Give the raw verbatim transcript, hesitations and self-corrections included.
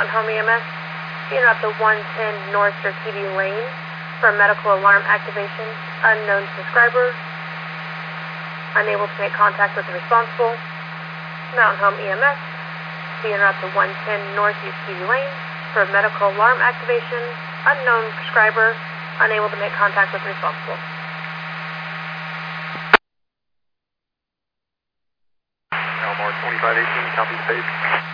Mountain Home E M S, being up to one ten North Circady Lane for medical alarm activation. Unknown subscriber, unable to make contact with the responsible. Mountain Home E M S, being up to one ten North Circady Lane for medical alarm activation. Unknown subscriber, unable to make contact with the responsible. Elmore twenty-five eighteen, copy the page.